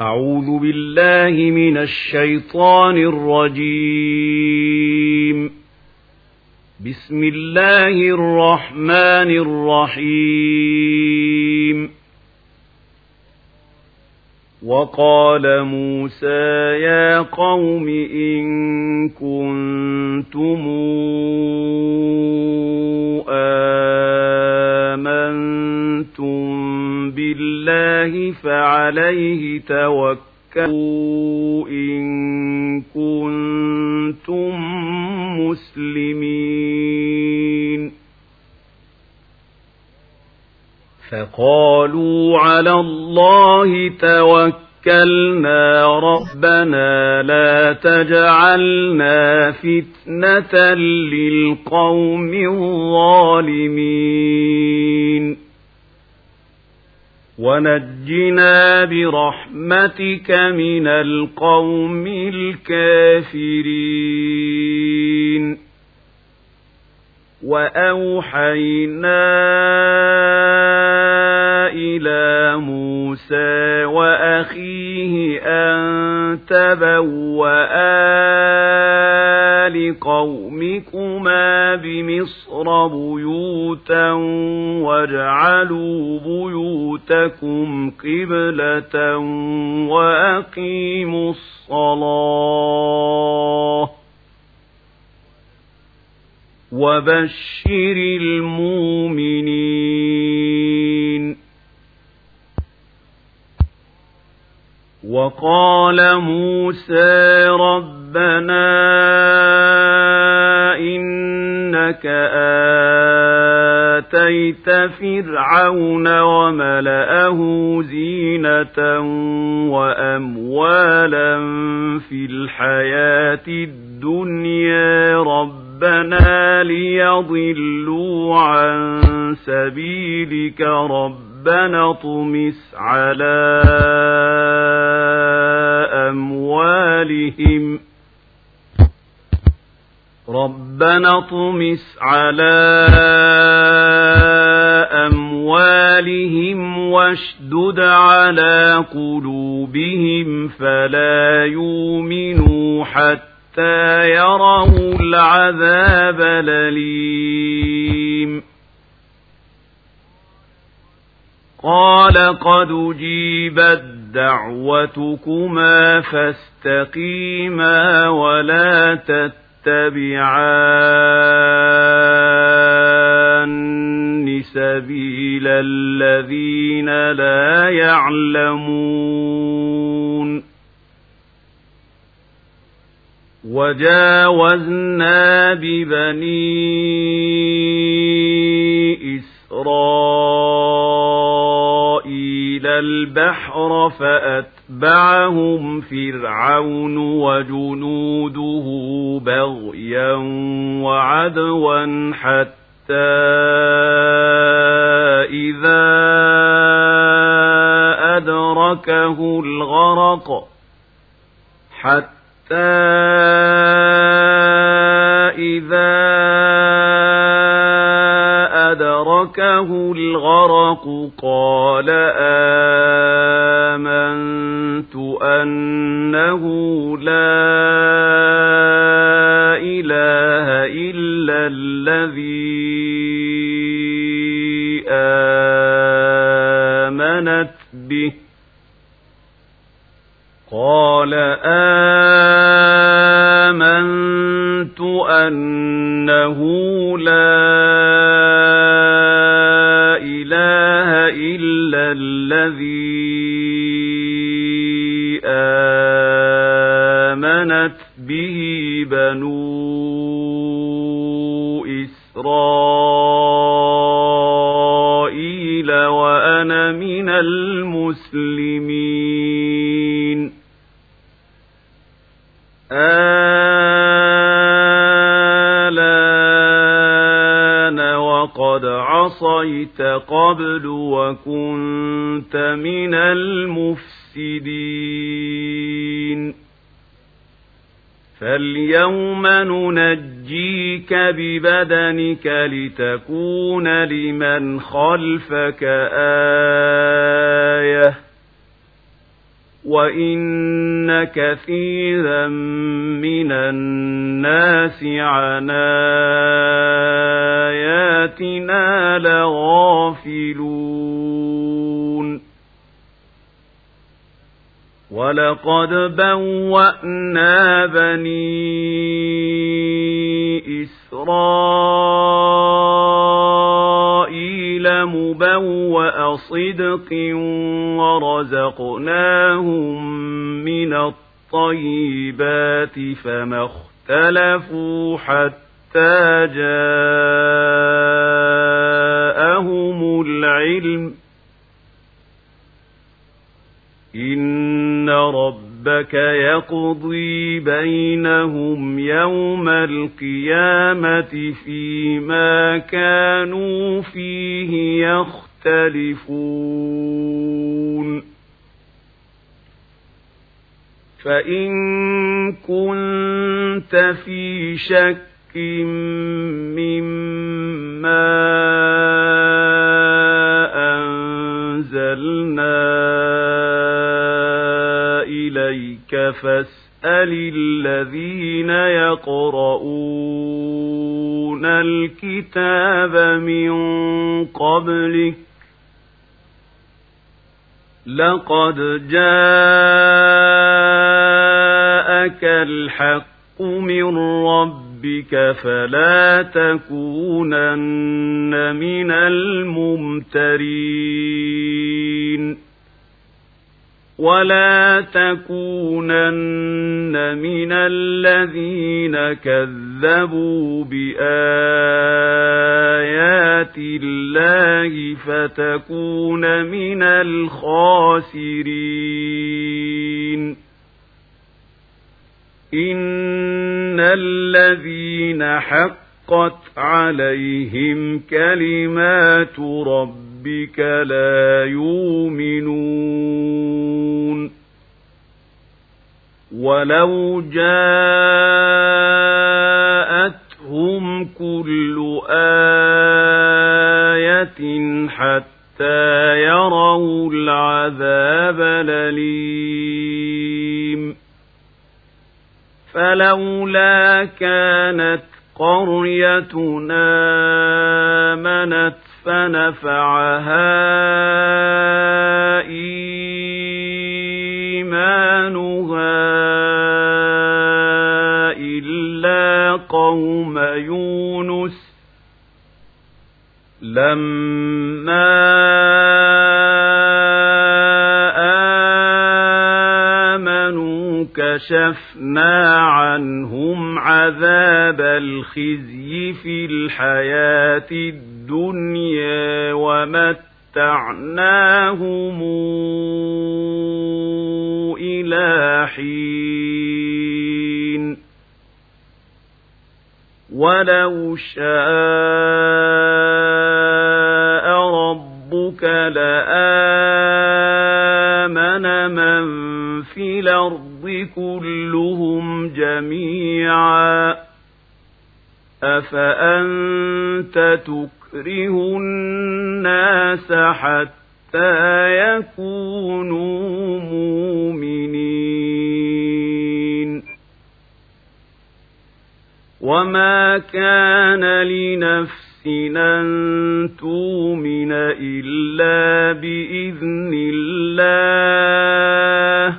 أعوذ بالله من الشيطان الرجيم. بسم الله الرحمن الرحيم. وقال موسى يا قوم إن كنتم آمنتم بالله فعليه توكلوا إن كنتم مسلمين. فقالوا على الله توكلنا ربنا لا تجعلنا فتنة للقوم الظالمين ونجنا برحمتك من القوم الكافرين. وأوحينا إلى موسى وأخيه أن تبوأ لقومكما بمصر بيوتا واجعلوا بيوتكم قبلة وأقيموا الصلاة وبشر المؤمنين. وقال موسى ربنا إنك آتيت فرعون وملأه زينة وأموالا في الحياة الدنيا ربنا ليضلوا عن سبيلك ربنا اطمس على أموالهم واشدد على قلوبهم فلا يؤمنوا حتى يروا العذاب الأليم. قال قد أجيبت دعوتكما فاستقيما ولا تتبعان سبيل الذين لا يعلمون. وجاوزنا ببني إسرائيل البحر فأتبعهم فرعون وجنوده بغيا وعدوا حتى إذا أدركه الغرق قال آمنت أنه لا إله إلا الذي آمنت به بنو إسرائيل وأنا من المسلمين. الآن وقد عصيت قبل وكنت من المفسدين. فاليوم ننجيك ببدنك لتكون لمن خلفك آية وَإِنَّ كَثِيرًا مِنَ النَّاسِ عَنْ آيَاتِنَا لَغَافِلُونَ وَلَقَدْ بَوَّأْنَا بَنِي إِسْرَائِيلَ مُبَوَّأَ صِدْقٍ وَرَزَقْنَاهُم مِّنَ الطَّيِّبَاتِ فَمَا اخْتَلَفُوا حَتَّىٰ جَاءَهُمُ الْعِلْمُ إِنَّ رَبَّكَ يَقْضِي بَيْنَهُمْ يَوْمَ الْقِيَامَةِ فِيمَا كَانُوا فِيهِ يَخْتَلِفُونَ فَإِن كُنتَ فِي شَكٍّ مِّمَّا أَنزَلْنَا إِلَيْكَ فَاسْأَلِ الَّذِينَ يَقْرَؤُونَ الْكِتَابَ مِن قَبْلِكَ لَقَدْ جَاءَكَ الْحَقُّ مِن رَّبِّكَ فَلَا تَكُونَنَّ مِنَ الْمُمْتَرِينَ وَلَا تَكُونَنَّ مِنَ الَّذِينَ كَذَّبُوا بِآيَاتِ اللَّهِ فَتَكُونَ مِنَ الْخَاسِرِينَ إِنَّ الَّذِينَ حَقَّتْ عَلَيْهِمْ كَلِمَاتُ رَبِّكَ لَا يُؤْمِنُونَ وَلَوْ جَاءَتْهُمْ كُلُّ آيَةٍ حَتَّىٰ يَرَوْا الْعَذَابَ الْأَلِيمَ فَلَوْلَا كَانَتْ قَرْيَةٌ آمَنَتْ فَنَفَعَهَا إِيمَانُهَا إِلَّا قَوْمَ يُونُسَ لَمَّا آمَنُوا كَشَفْنَا عَنْهُمْ عَذَابَ الْخِزْيِ فِي الْحَيَاةِ الدُّنْيَا وَمَتَّعْنَاهُمْ إِلَىٰ حِينٍ وَلَوْ شَاءَ رَبُّكَ لَآمَنَ مَن فِي الْأَرْضِ كُلُّهُمْ جَمِيعًا أَفَأَنتَ تُكْرِهُ النَّاسَ حَتَّىٰ يَكُونُوا مُؤْمِنِينَ وَمَا كَانَ لِنَفْسٍ أَن تُؤْمِنَ إِلَّا بِإِذْنِ اللَّهِ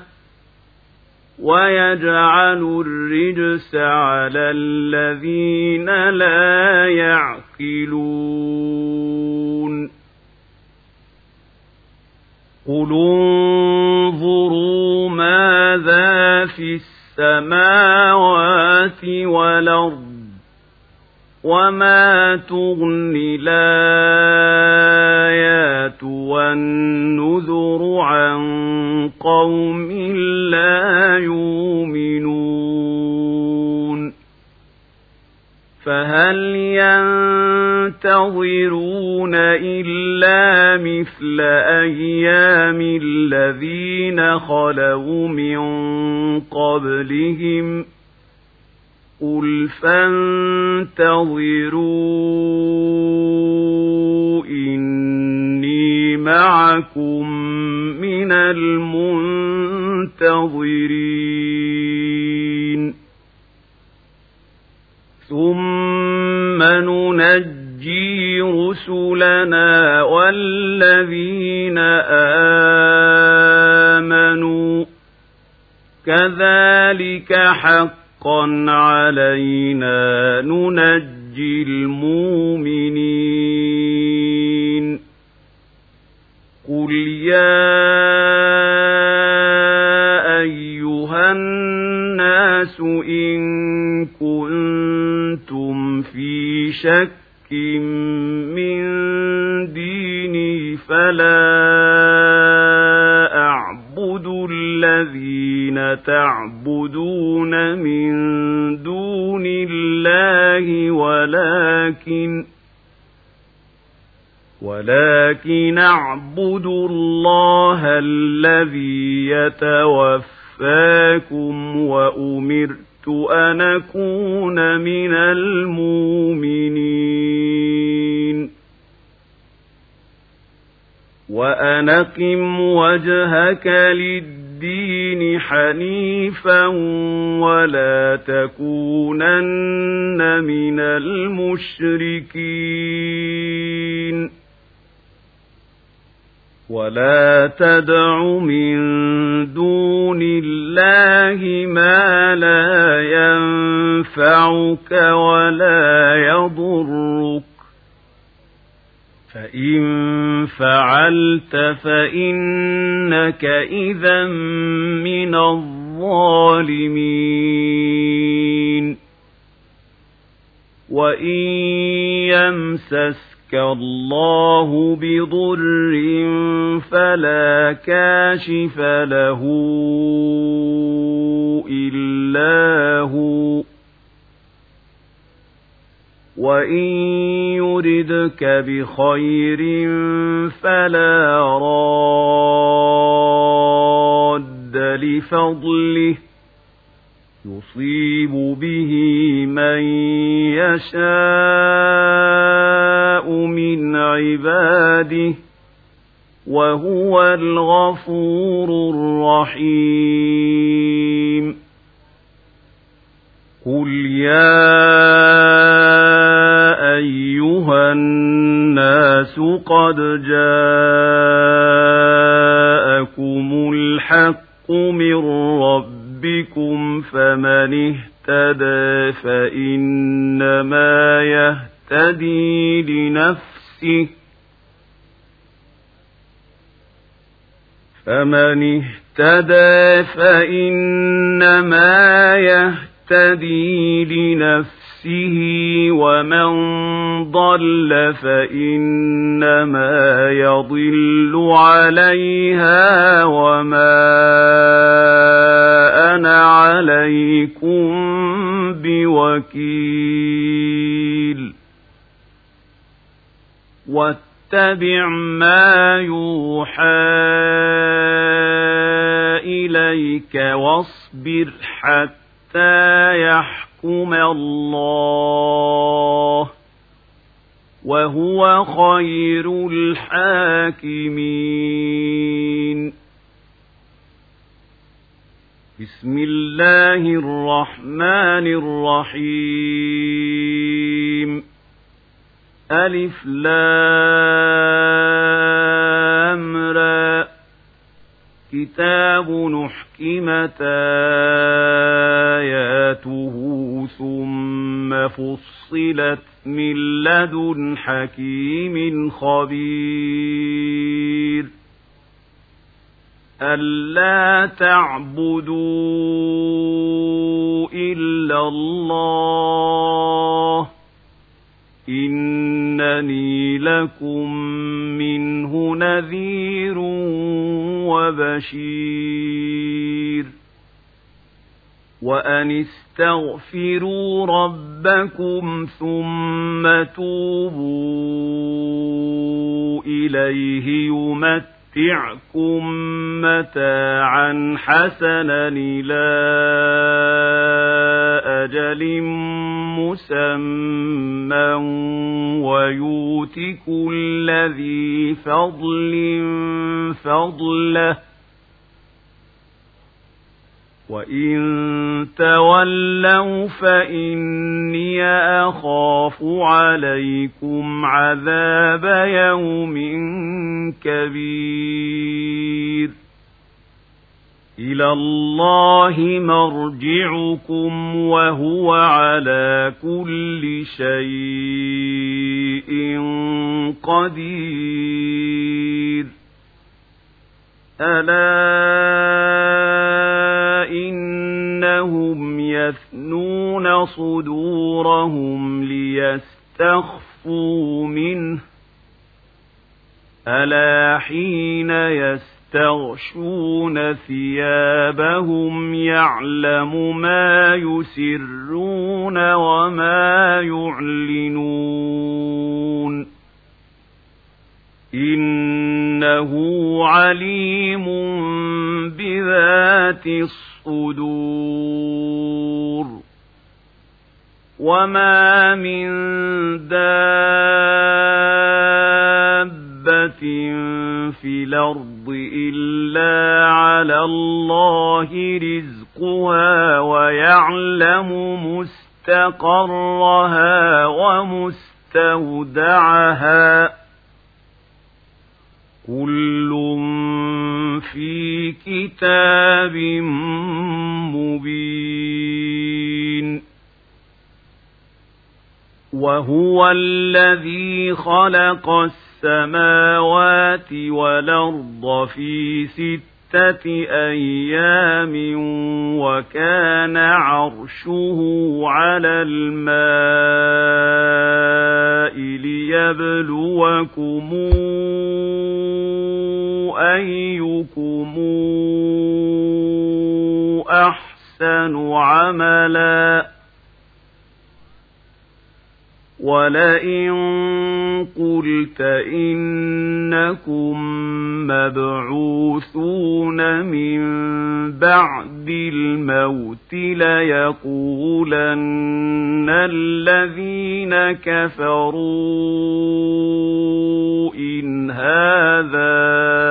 وَيَجْعَلُ الرِّجْسَ عَلَى الَّذِينَ لَا يَعْقِلُونَ قُلِ انظُرُوا مَاذَا فِي السَّمَاوَاتِ وَالْأَرْضِ وَمَا تُغْنِي الْآيَاتُ وَالنُّذُرُ عَن قَوْمٍ لَّا يُؤْمِنُونَ فَهَلْ يَنتَظِرُونَ إِلَّا مِثْلَ أَيَّامِ الَّذِينَ خَلَوْا مِن قَبْلِهِمْ قُلْ فَانتَظِرُوا إِنِّي مَعَكُم مِّنَ الْمُنتَظِرِينَ ثم ننجي رسلنا والذين آمنوا كذلك حقا علينا ننجي المؤمنين قل يا أيها الناس إن كنتم في شك من ديني فلا أعبد الذين تعبدون من دون الله ولكن أعبد الله الذي يتوفاكم وأمرت أن أكون من المؤمنين وأن أقم وجهك للدين حنيفا ولا تكونن من المشركين ولا تدع من دون الله ما لا ينفعك ولا يضرك فإن فعلت فإنك إذا من الظالمين وإن يمسسك الله بضر فلا كاشف له إلا هو وإن يردك بخير فلا راد لفضله يصيب به من يشاء من عباده وهو الغفور الرحيم قل يا أيها الناس قد جاءكم الحق من ربكم فمن اهتدى فإنما يهتدي لنفسه ومن ضل فإنما يضل عليها وما أنا عليكم بوكيل واتبع ما يوحى إليك واصبر حتى يحكم الله وهو خير الحاكمين بسم الله الرحمن الرحيم ألف لام را كتاب نحكمت آياته ثم فصلت من لدن حكيم خبير ألا تعبدوا إلا الله إنني لكم منه نذير وبشير وأن استغفروا ربكم ثم توبوا إليه يمتعكم متاعا حسنا إلى أجل مسمى ويؤت كل ذي فضل فضله وإن تولوا فإني أخاف عليكم عذاب يوم كبير إلى الله مرجعكم وهو على كل شيء قدير ألا إنهم يثنون صدورهم ليستخفوا منه ألا حين يستغشون ثيابهم يعلم ما يسرون وما يعلنون إنه عليم بذات الصدور وما من دابة في الأرض إلا على الله رزقها ويعلم مستقرها ومستودعها كل في كتاب مبين وهو الذي خلق السماوات والأرض في 6 أيام وكان عرشه على الماء ليبلوكم أيكم أحسن عملا ولئن قلت إنكم مبعوثون من بعد الموت ليقولن الذين كفروا إن هذا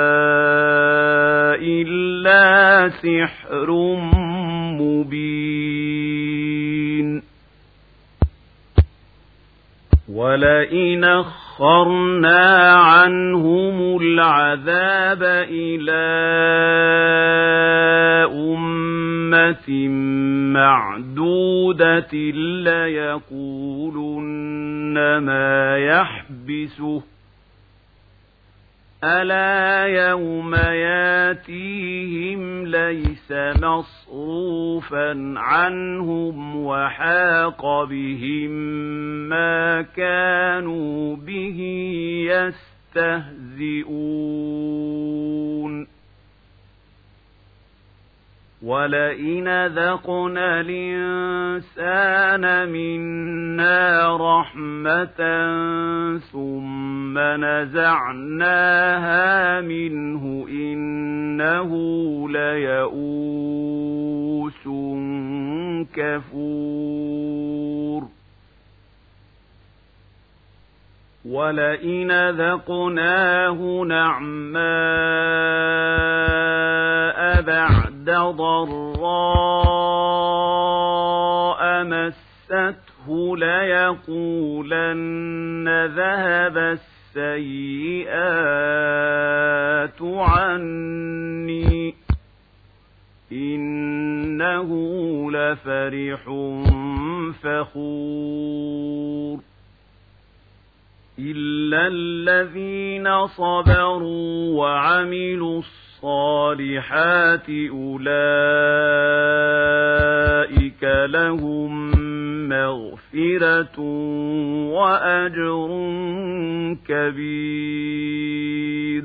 إلا سحر مبين ولئن أخرنا عنهم العذاب إلى أمة معدودة ليقولن ما يحبسه ألا يوم ياتيهم ليس مصروفا عنهم وحاق بهم ما كانوا به يستهزئون ولئن ذقنا الإنسان منا رحمة ثم نزعناها منه إنه ليئوس كفور ولئن ذقناه نعماء بعد ضراء مسته ليقولن ذهب السيئات عني إنه لفرح فخور إلا الذين صبروا وعملوا الصالحات أولئك لهم مغفرة وأجر كبير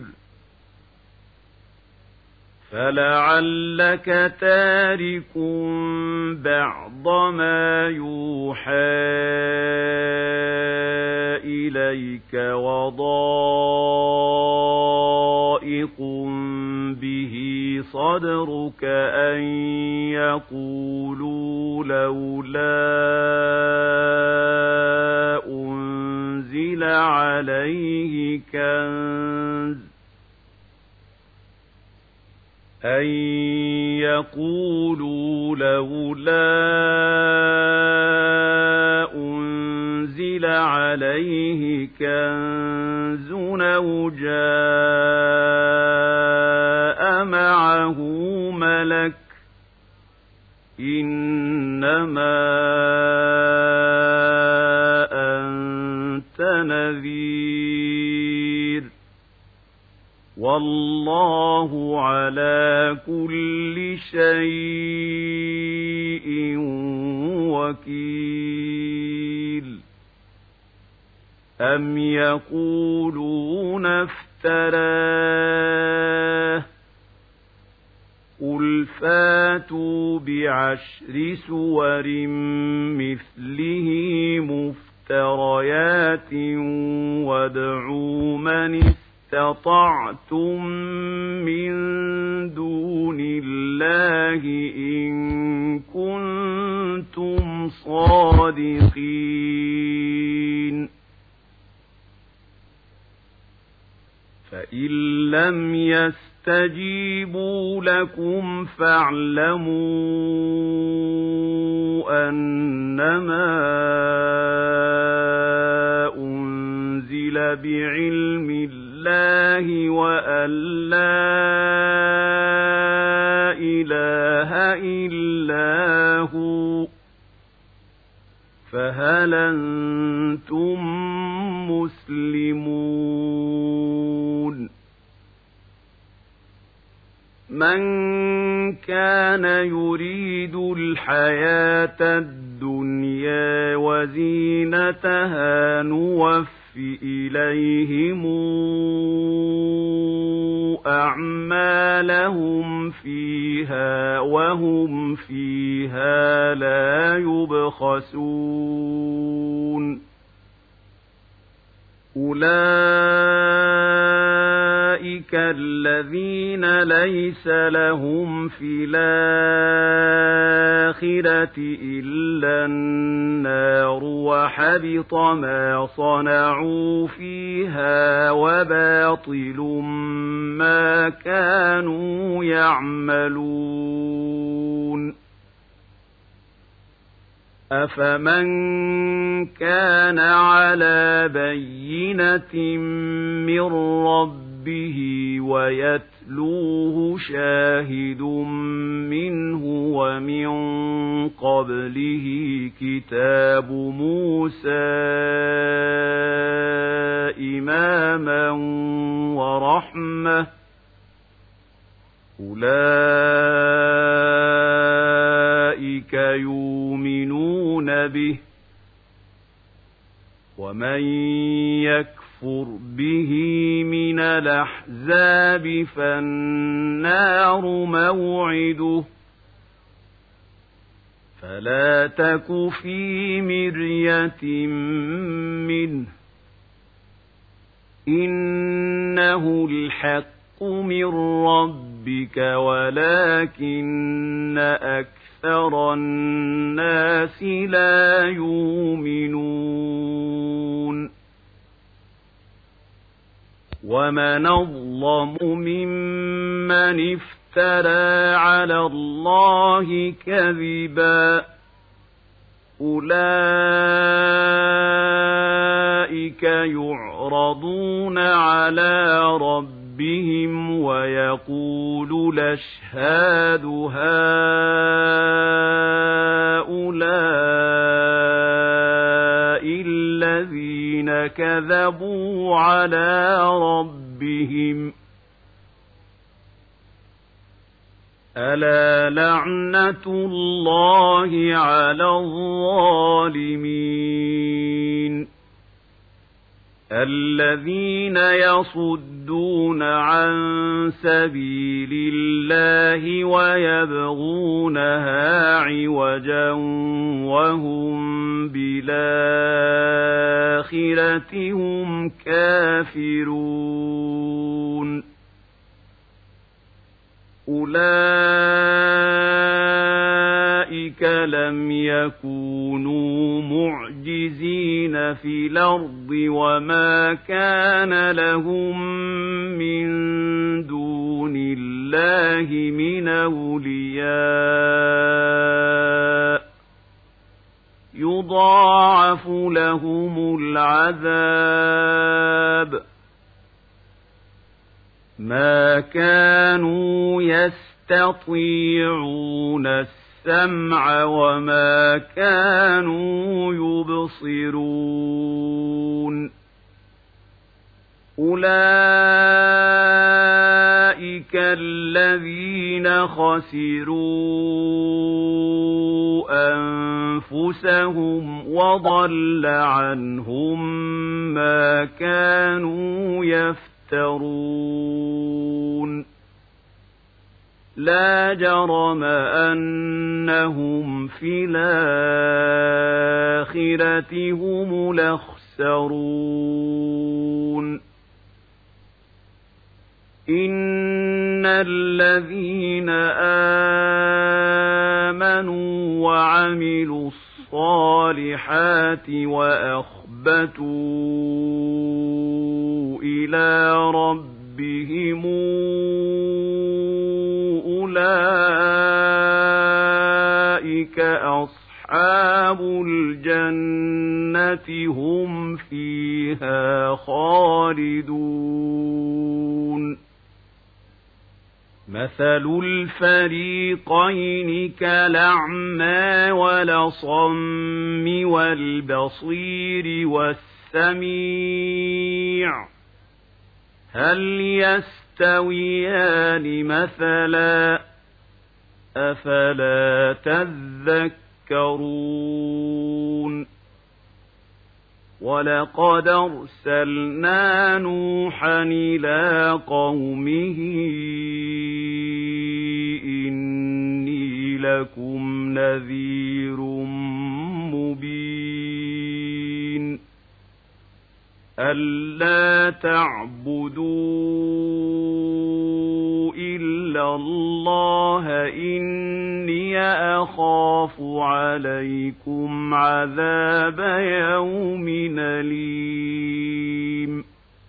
فلعلك تارك بعض ما يوحى إليك وضائق به صدرك أن يقولوا لولا أنزل عليه كنز أن يقولوا لولا أنزل عليه كنز أو جاء معه ملك إنما أنت نذير والله على كل شيء وكيل أم يقولون افتراه قل فاتوا بعشر سور مثله مفتريات وادعوا من استطعتم من دون الله إن كنتم صادقين فإن لم يستجيبوا لكم فاعلموا أنما أنزل بعلم الله وأن لا إله إلا هو فهل أنتم مسلمون من كان يريد الحياة الدنيا وزينتها نوفي إليهم أعمالهم فيها وهم فيها لا يبخسون أولئك الذين ليس لهم في الآخرة إلا النار وحبط ما صنعوا فيها وباطل ما كانوا يعملون أفمن كان على بينة من ربه ويتلوه شاهد منه ومن قبله كتاب موسى إماما ورحمة أولئك يؤمنون به ومن يكفر به من الأحزاب فالنار موعده فلا تك في مرية منه إنه الحق من ربك ولكن أكثر الناس لا يؤمنون ومن أظلم ممن افترى على الله كذبا أولئك يعرضون على ربهم ويقول الأشهاد هؤلاء الذين كذبوا على ربهم ألا لعنة الله على الظالمين الذين يصدون عن سبيل الله ويبغونها عوجا وهم بالآخرة هم كافرون أولئك أولئك لم يكونوا معجزين في الأرض وما كان لهم من دون الله من أولياء يضاعف لهم العذاب ما كانوا يستطيعون السمع وما كانوا يبصرون أولئك الذين خسروا أنفسهم وضل عنهم ما كانوا يفترون لا جرم أنهم في الآخرة هم الأخسرون إن الذين آمنوا وعملوا الصالحات وأخبتوا إلى ربهم أولئك أصحاب الجنة هم فيها خالدون مثل الفريقين كالأعمى والأصم والبصير والسميع هل يستويان مثلا أفلا تذكرون ولقد أرسلنا نوحا إلى قومه إني لكم نذير مبين ألا تعبدوا إلا الله إني أخاف عليكم عذاب يوم أليم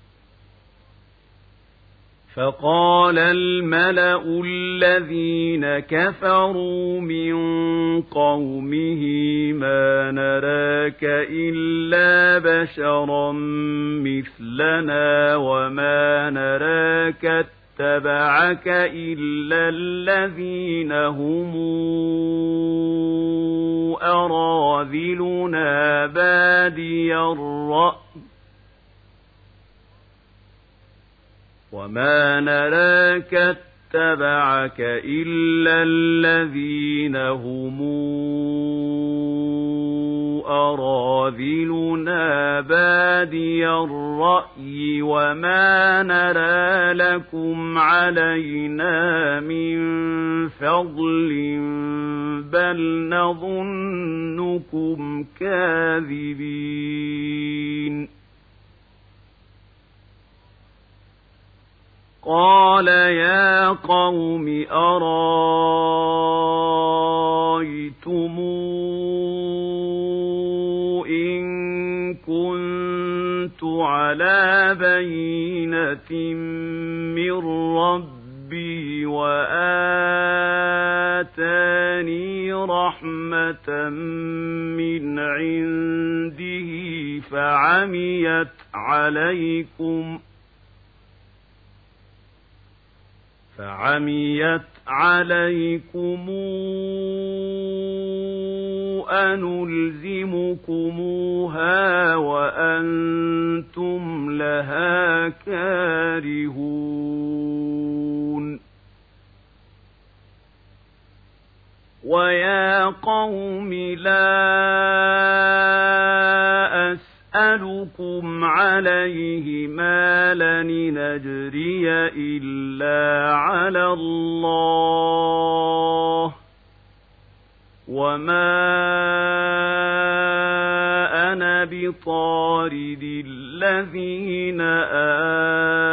فقال الملأ الذين كفروا من قومه ما نراك إلا بشرا مثلنا وما نراك اتبعك إلا الذين هم أراذلنا بادي الرأي وما نراك اتبعك إلا الذين هم أراذلنا بادي الرأي وما نرى لكم علينا من فضل بل نظنكم كاذبين قال يا قوم أرأيتم إن كنت على بينة من ربي وآتاني رحمة من عنده فعميت عليكم أنلزمكموها وأنتم لها كارهون ويا قوم لا أسألكم عليه مالا نجري إلا على الله وما أنا بطارد الذين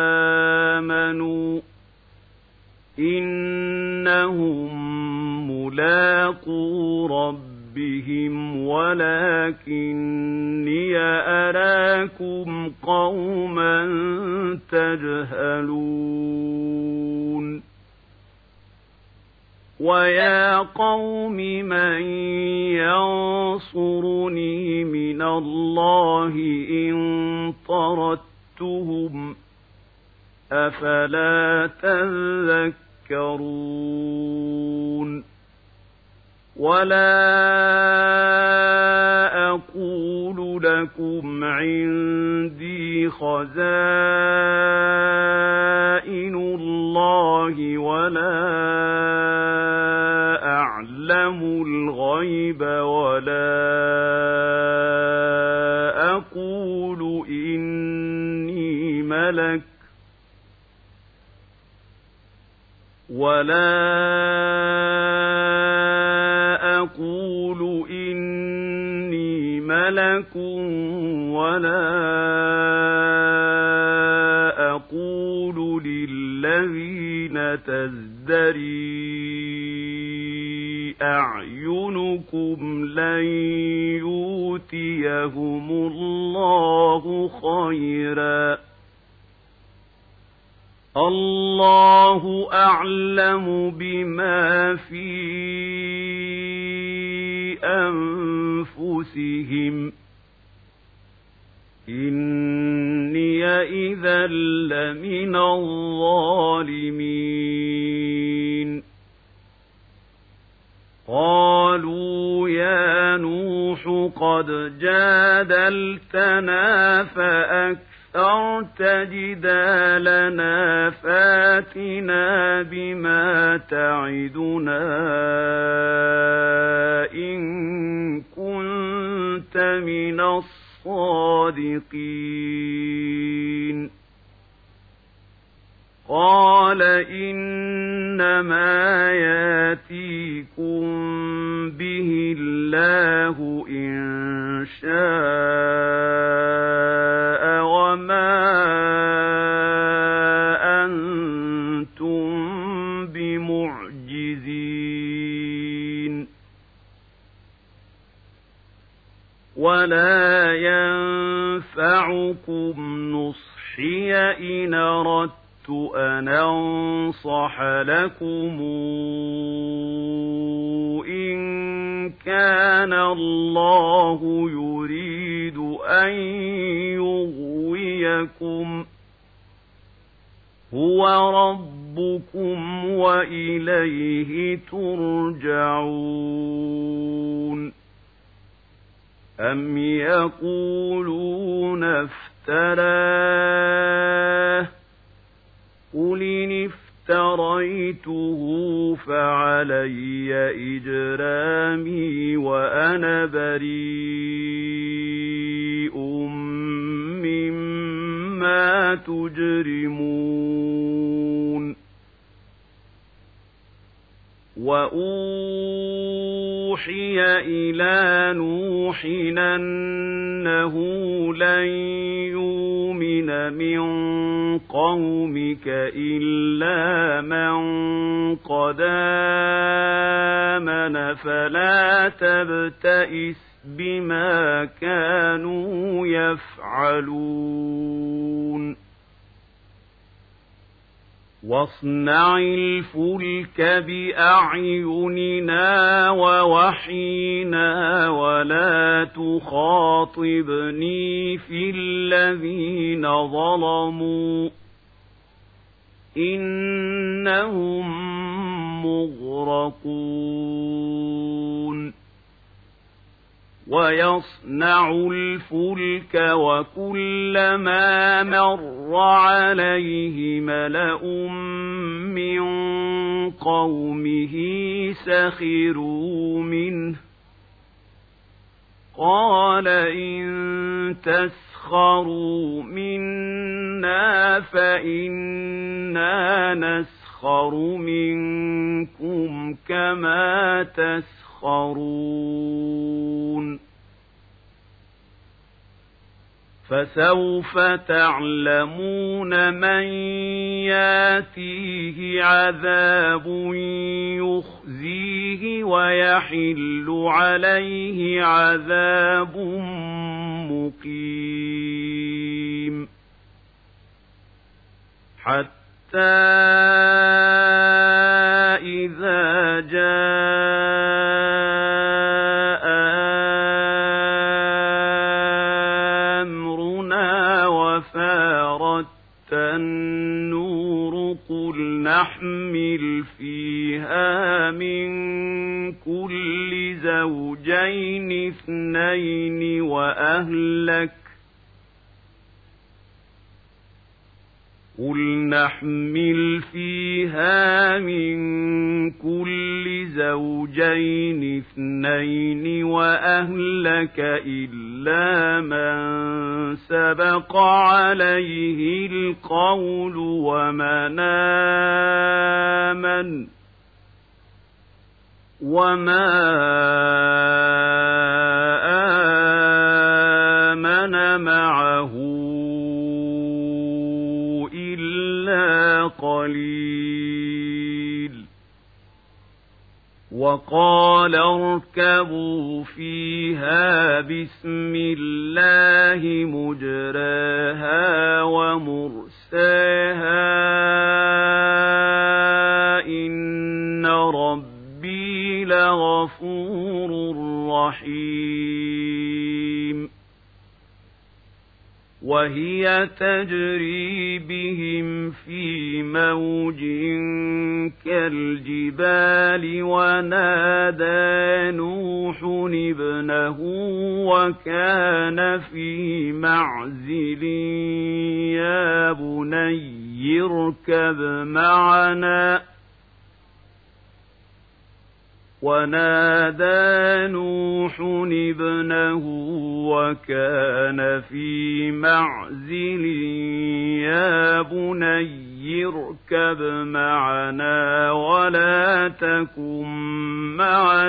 آمنوا إنهم ملاقو ربهم ولكني أراكم قوما تجهلون ويا قوم من ينصرني من الله إن طردتهم أفلا تذكرون ولا أقول لكم عندي خزائن الله ولا أعلم الغيب ولا أقول إني ملك ولا أقول للذين تزدري أعينكم لن يؤتيهم الله خيرا الله أعلم بما في أنفسهم إني إذا لمن الظالمين قالوا يا نوح قد جادلتنا فأكثرت جدالنا فاتنا بما تعدنا إن كنت من الصادقين قال إنما ياتيكم به الله إن شاء وما أنتم بمعجزين ولا ينفعكم نصحي إن أردت أن أنصح لكم إن كان الله يريد أن يغويكم هو ربكم وإليه ترجعون أم يقولون افتراه قل إن افتريته فعلي إجرامي وأنا بريء مما تجرمون وأوحي إلى نوح أنه لن يؤمن من قومك إلا من قد آمن فلا تبتئس بما كانوا يفعلون واصنع الفلك بأعيننا ووحينا ولا تخاطبني في الذين ظلموا إنهم مغرقون ويصنع الفلك وكلما مر عليه ملأ من قومه سخروا منه قال إن تسخروا منا فإنا نسخر منكم كما تسخرون. 。 . 。 . 。 . 。 . 。 . 。 . 。 . 。 . 。 . 。 . 。 。 . 。 。 . 。 。 。 。 。 。 。 。 。 。 。 。 。 。 。 。 。 。 。 。 。 。 。 。 。 。 . 。 。 。 فسوف تعلمون من ياتيه عذاب يخزيه ويحل عليه عذاب مقيم حتى إذا جاء أمرنا وفارت النور قل نحمل فيها من كل زوجين اثنين وأهلك إلا من سبق عليه القول ومن آمن وما آمن معه إلا قليل وقال اركبوا فيها بسم الله مجراها ومرساها إن ربي لغفور رحيم وهي تجري بهم في موج كالجبال ونادى نوح ابنه وكان في معزل يا بني اركب معنا ونادى نوح ابنه وكان في معزل يا بني اركب معنا ولا تكن مع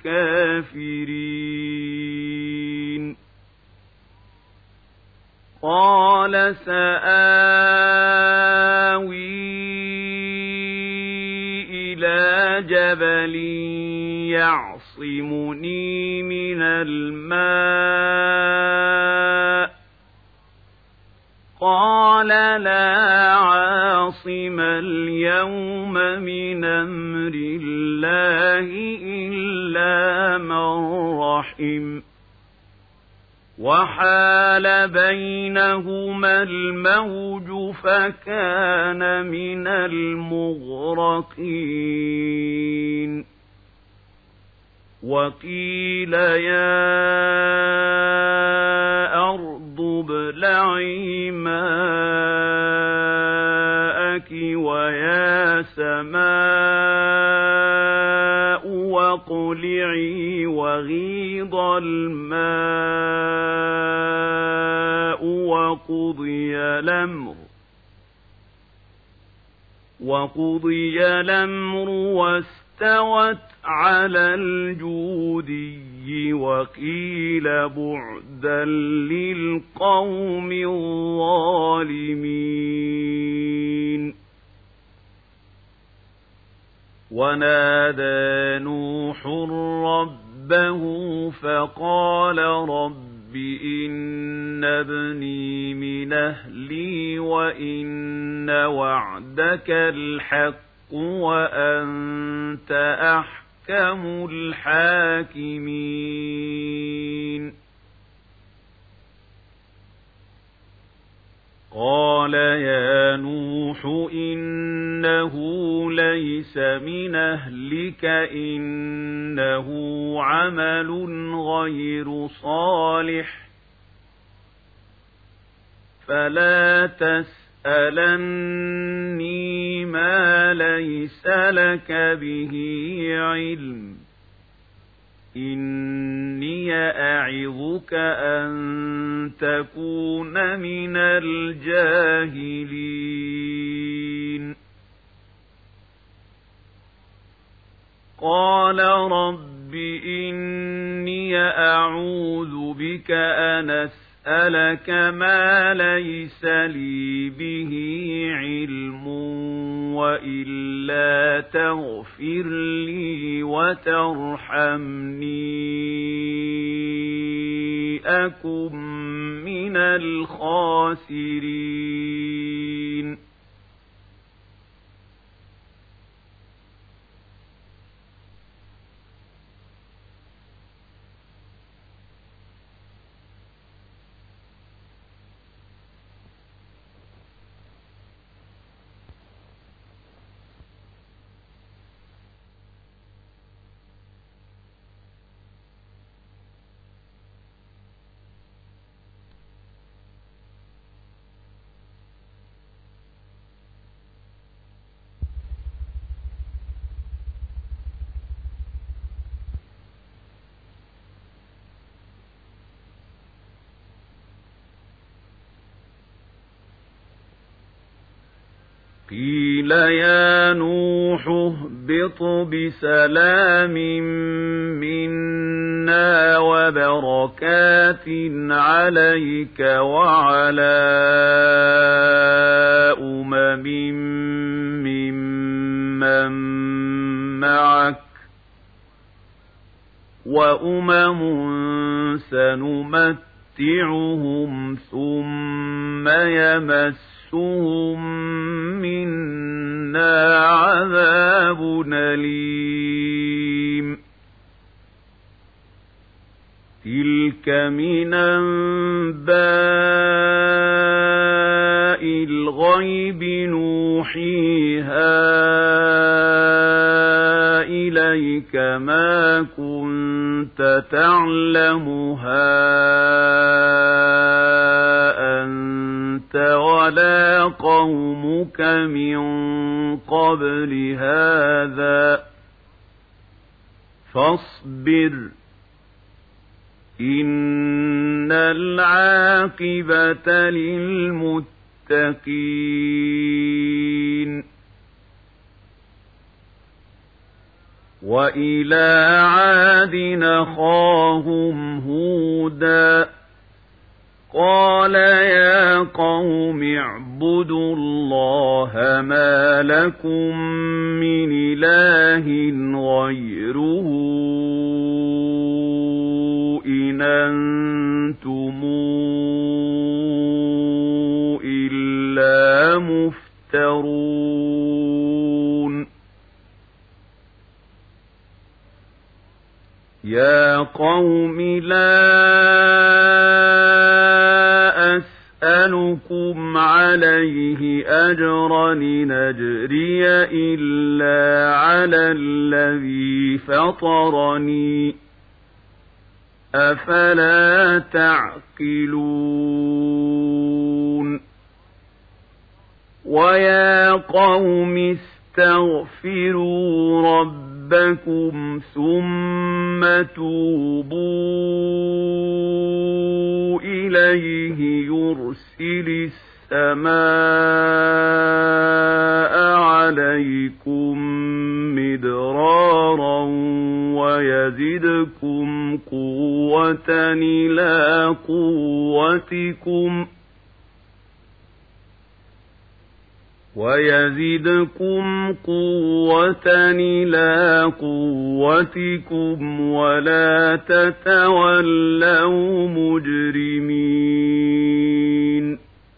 الكافرين قال سآوي إلى جبل يعصمني من الماء قال لا عاصم اليوم من أمر الله إلا من رحم وحال بينهما الموج فكان من المغرقين وقيل يا أرض ابلعي ماءك ويا سماء واقلعي وغيض الماء وقضي الأمر واستوت على الجودي وقيل بعدا للقوم الظالمين ونادى نوح ربه فقال رب إن ابني من أهلي وإن وعدك الحق وأنت أحكم الحاكمين قال يا نوح إنه ليس من أهلك إنه عمل غير صالح فلا تسألني ما ليس لك به علم إني أعظك أن تكون من الجاهلين قال رب إني أعوذ بك أن أسألك ما ليس لي به علم وإلا تغفر لي وترحمني أكن من الخاسرين. قيل يا نوح اهبط بسلام منا وبركات عليك وعلى أمم ممن معك وأمم سنمتعهم ثم يمسهم منا عذاب أليم. تلك من أنباء الغيب نوحيها إليك ما كنت تعلمها أنت ولا قومك من قبل هذا فاصبر إن العاقبة للمتقين. وإلى عاد أخاهم هودا قال يا قوم اعبدوا الله ما لكم من إله غيره إن أنتم إلا مفترون. يا قوم لا أسألكم عليه أجرا إن أجري إلا على الذي فطرني أفلا تعقلون. ويا قوم استغفروا ربكم ثم توبوا إليه يرسل السماء عليكم مدرارا ويزدكم قوة إلى قوتكم ولا تتولوا مجرمين.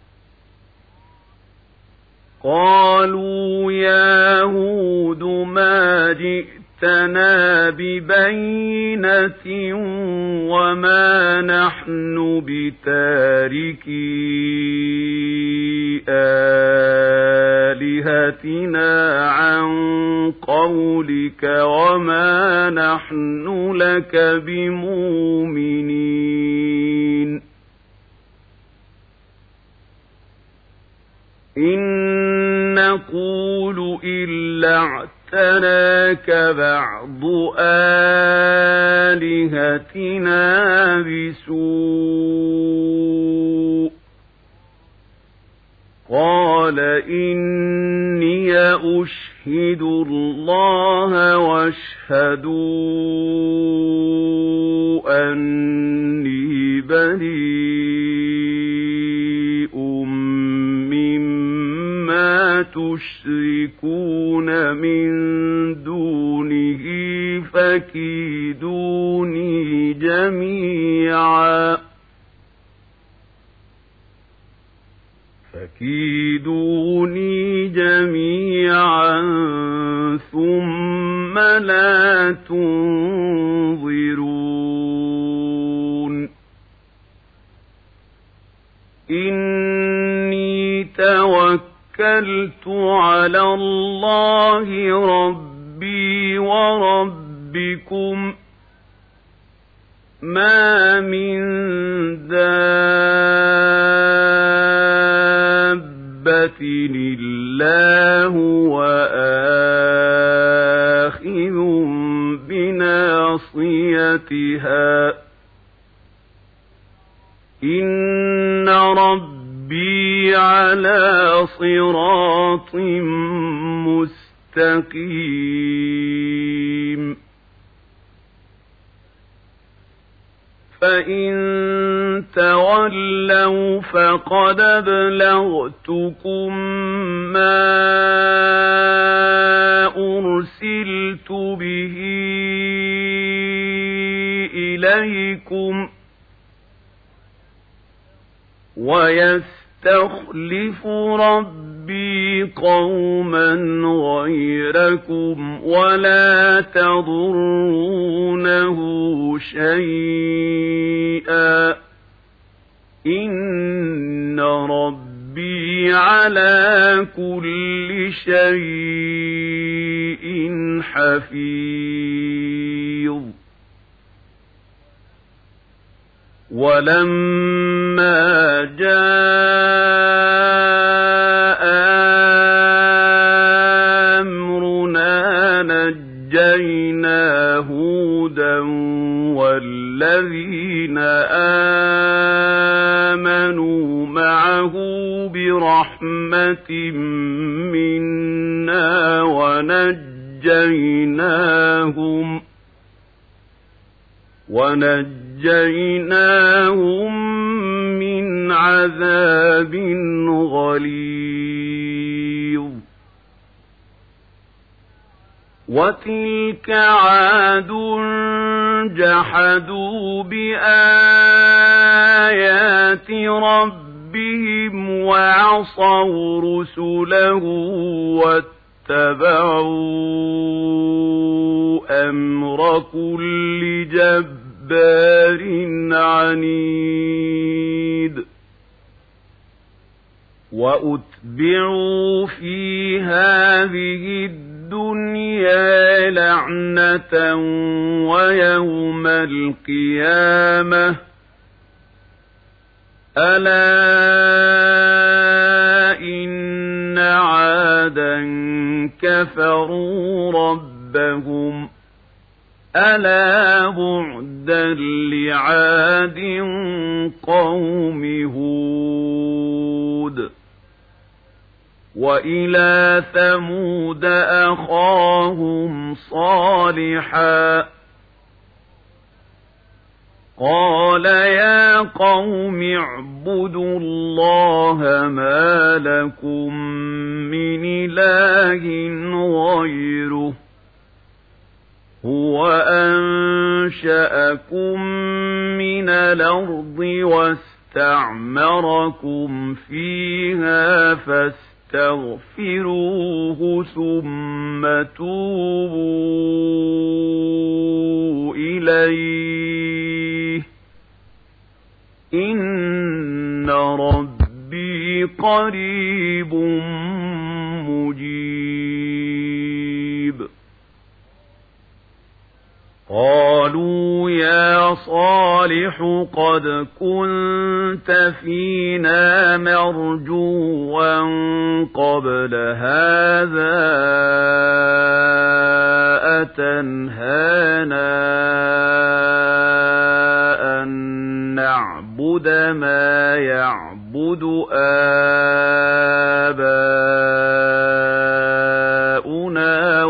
قالوا يا هود ما جئتنا ببينة وما نحن بتاركي آلهتنا عن قولك وما نحن لك بمؤمنين. إن نقول إلا اعتراك بعض آلهتنا بسوء. قال إني أشهد الله واشهدوا أني بريء تشركون من دونه فكيدوني جميعا ثم لا تنظرون إني توكلت على الله ربي وربكم ما من دابة إلا هو آخذ بناصيتها إن ربي على صراط مستقيم فإن تولوا فقد أبلغتكم ما أرسلت به إليكم ويستخلف ربي قوما غيركم ولا تضرونه شيئا إن ربي على كل شيء حفيظ ولما جاء أمرنا نجينا هودا والذين آمنوا معه برحمة منا ونجيناهم من عذاب غليظ وتلك عاد جحدوا بآيات ربهم وعصوا رسله واتبعوا أمر كل جبار عنيد وأتبعوا في هذه الدنيا لعنة ويوم القيامة ألا إن عادا كفروا ربهم ألا بعدا لعاد قوم هود وإلى ثمود أخاهم صالحا قال يا قوم اعبدوا الله ما لكم من إله غيره هو أنشأكم من الأرض واستعمركم فيها فاستغفروه ثم توبوا إليه إن ربي قريب مجيب قالوا يا صالح قد كنت فينا مرجوا قبل هذا أتنهانا أن نعبد ما يعبد آباؤنا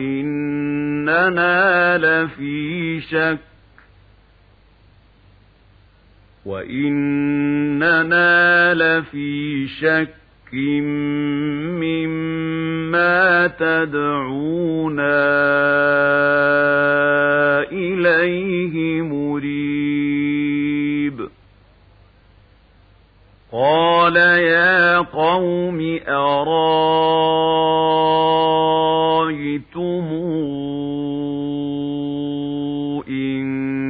وإننا لفي شك مما تدعونا إليه مريب. قال يا قوم أرايتم إن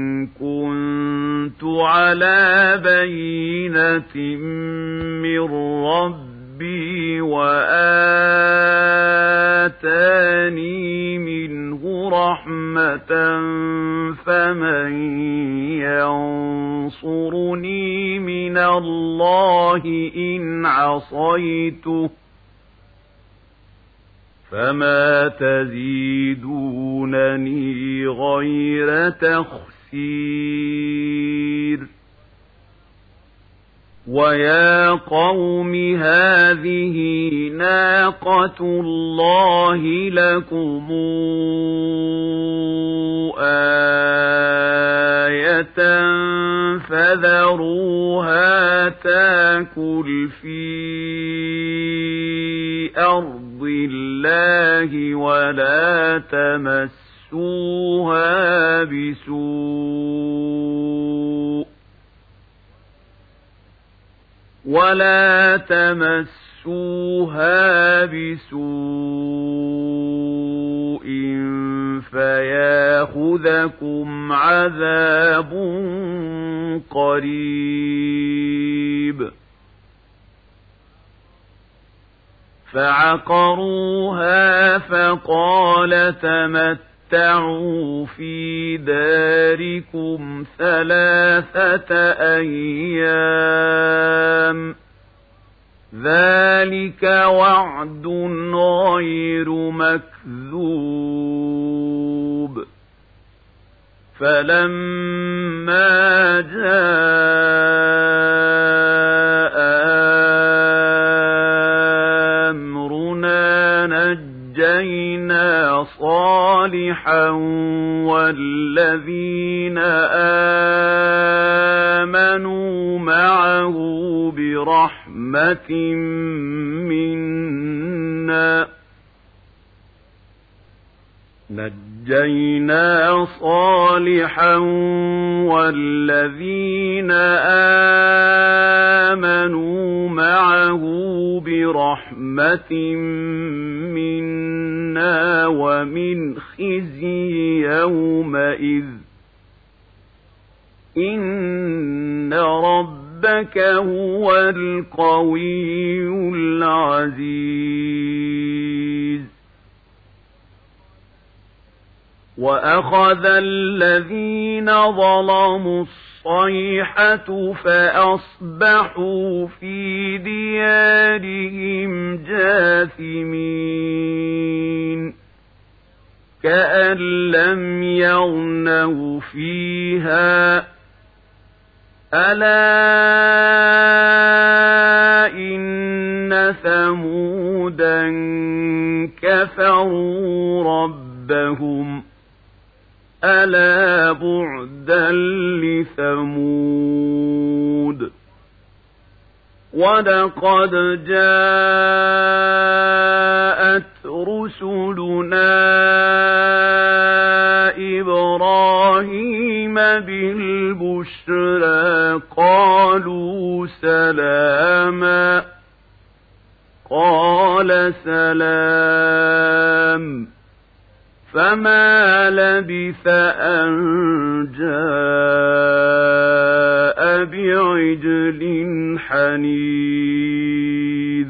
كنت على بينة من ربي وآتاني منه رحمة فمن ينصرني من الله إن عصيته فما تزيدونني غير تخسير. ويا قوم هذه ناقة الله لكم آية فذروها تاكل في أرض الله ولا تمسوها بسوء فياخذكم عذاب قريب. فعقروها فقال تمتعوا في داركم 3 أيام ذلك وعد غير مكذوب. فلما جاء أمرنا نجينا صالحا والذين آمنوا معه برحمة منا نجينا صالحا والذين آمنوا معه برحمة منا ومن خزي يومئذ إن ربك هو القوي العزيز. وأخذ الذين ظلموا الصيحة فأصبحوا في ديارهم جاثمين كأن لم يغنوا فيها ألا إن ثمودا كفروا ربهم ألا بعدا لثمود. ولقد جاءت رسلنا إبراهيم بالبشرى قالوا سلاما قال سلام فما لبث أن جاء بعجل حنيذ.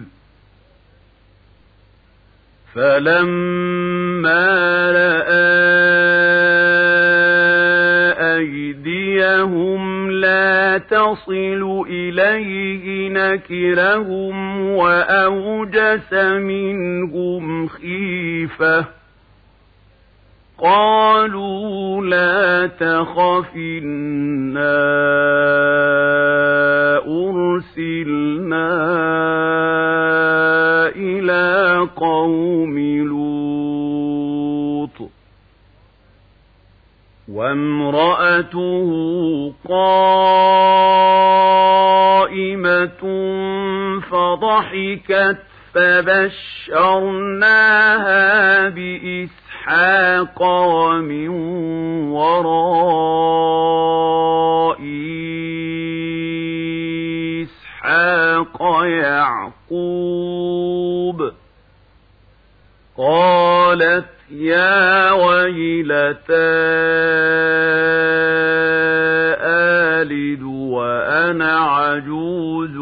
فلما رأى أيديهم لا تصل إليه نكرهم وأوجس منهم خيفة قالوا لا تخف إنا أرسلنا إلى قوم لوط وامرأته قائمة فضحكت فبشرناها بإسحاق ومن وراء إسحاق يعقوب قالت يا ويلتى آلد وأنا عجوز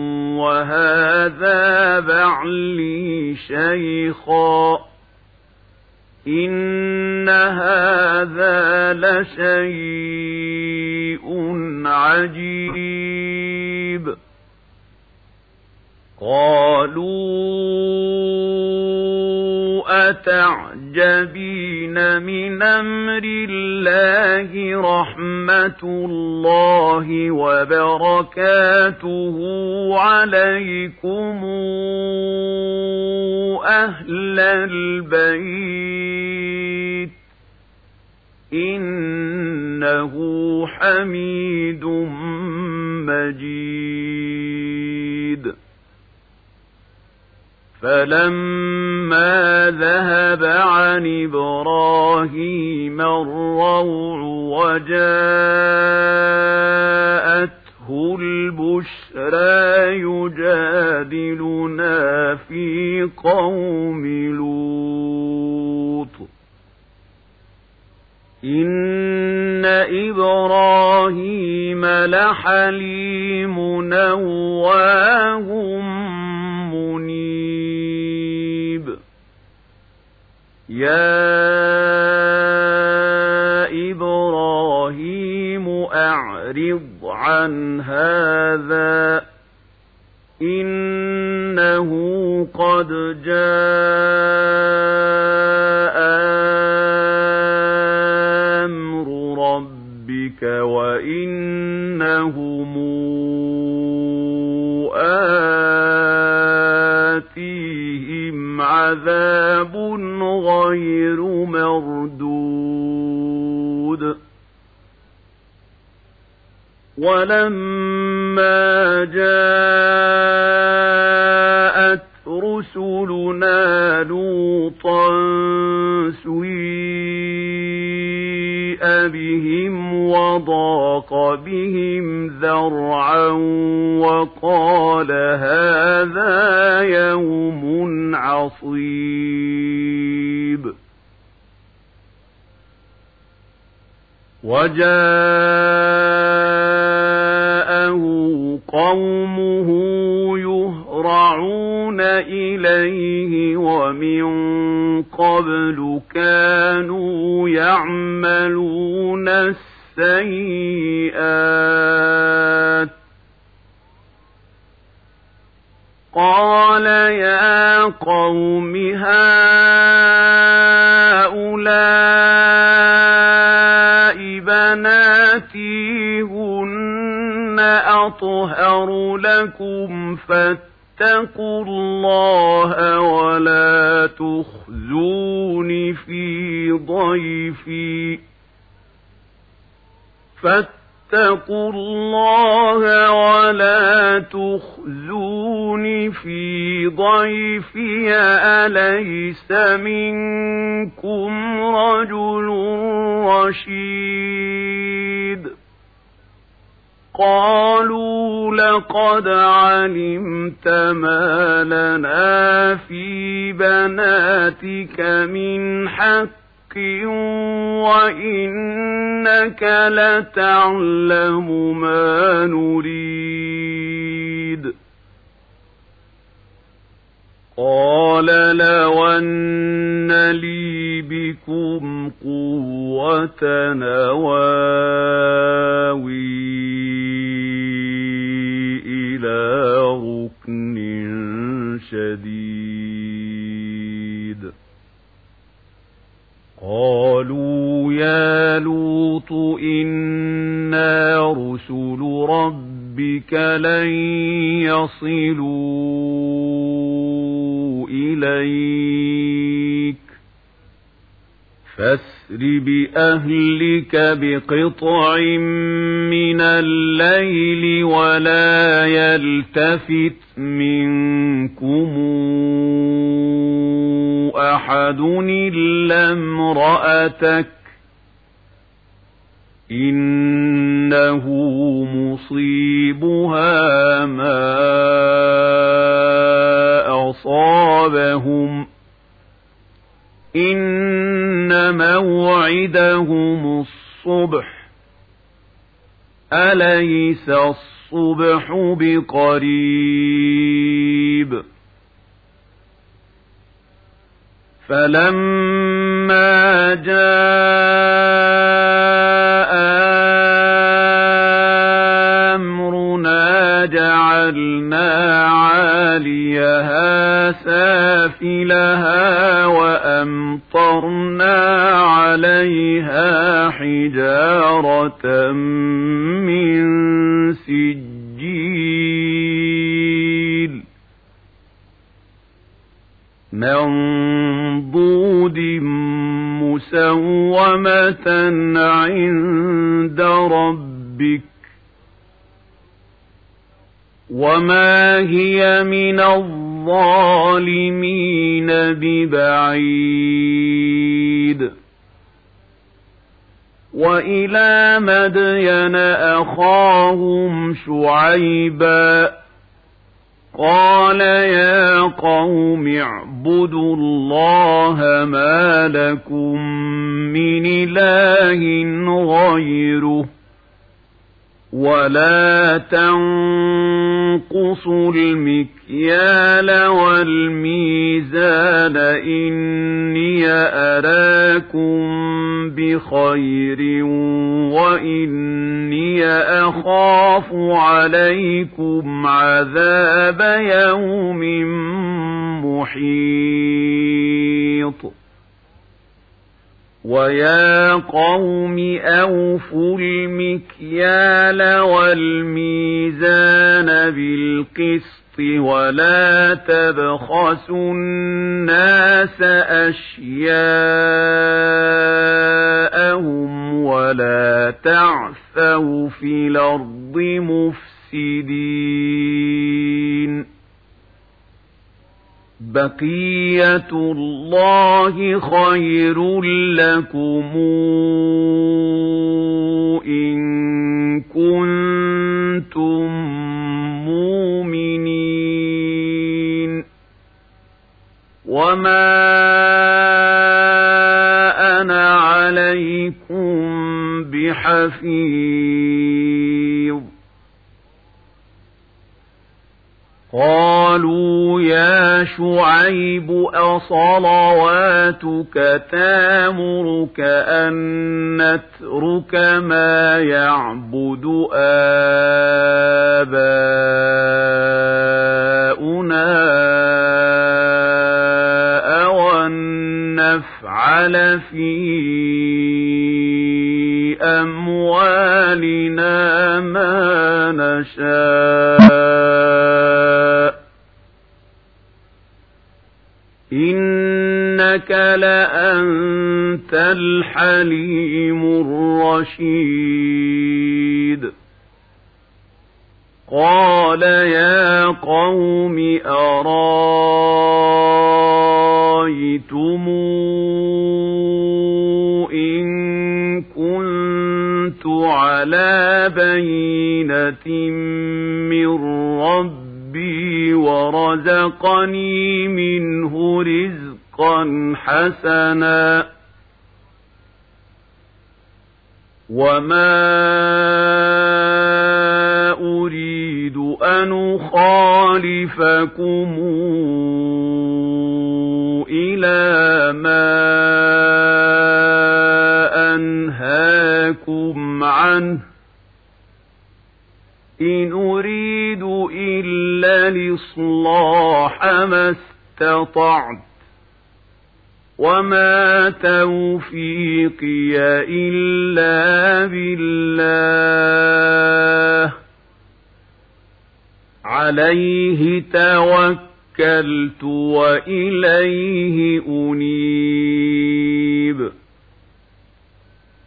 وهذا بعلي شيخا إن هذا لشيء عجيب قالوا أتعجبين من أمر الله رحمة الله وبركاته عليكم أهل البيت إنه حميد مجيد فلما ذهب عن إبراهيم الروع وجاءته البشرى يجادلنا في قوم لوط إن إبراهيم لحليم أواه منيب يا إبراهيم أعرض عن هذا إنه قد جاء أمر ربك وإنهم آتيهم عذاب غير مردود ولما جاءت رسلنا لوطا سيء بهم وضاق بهم ذرعا وقال هذا يوم عصيب وجاءه قومه يهرعون إليه ومن قبل كانوا يعملون السيئات قال يا قوم هؤلاء بناتي هن أطهر لكم فاتقوا الله ولا تخزون في ضيفي فاتقوا الله ولا تخزون في ضيفي أليس منكم رجل رشيد قالوا لقد علمت ما لنا في بناتك من حق وإنك لتعلم ما نريد قال لو أن لي بكم قوة نواوي إلى ركن شديد قالوا يا لوط إنا رسل ربك لن يصلوا إليك فاسر بأهلك بقطع من الليل ولا يلتفت منكم أحد إلا امرأتك إنه مصيبها ما أصابهم إن موعدهم الصبح أليس الصبح بقريب فلما جاء أمرنا جعلنا عاليها سافلها وأمطرنا عليها حجارة من سجيل منضود مسومة عند ربك وما هي من الظالمين ببعيد وإلى مدين أخاهم شعيبا قال يا قوم اعبدوا الله ما لكم من إله غيره ولا تنقصوا المكيال والميزان إني أراكم بخير وإني أخاف عليكم عذاب يوم محيط ويا قوم أوفوا المكيال والميزان بالقسط ولا تبخسوا الناس أشياءهم ولا تعثوا في الأرض مفسدين بقية الله خير لكم إن كنتم مؤمنين وما أنا عليكم بحفيظ قالوا يا شعيب أصلواتك تامرك أن نترك ما يعبد آباؤنا أو أن نفعل في أموالنا ما نشاء إنك لأنت الحليم الرشيد قال يا قوم أرايتم إن كنت على بينة من ربي ورزقني منه رزقا حسنا وما أريد أن أخالفكم إلى ما أنهاكم عنه إن أريد إلا الإصلاح ما استطعت وما توفيقي إلا بالله عليه توكلت وإليه أنيب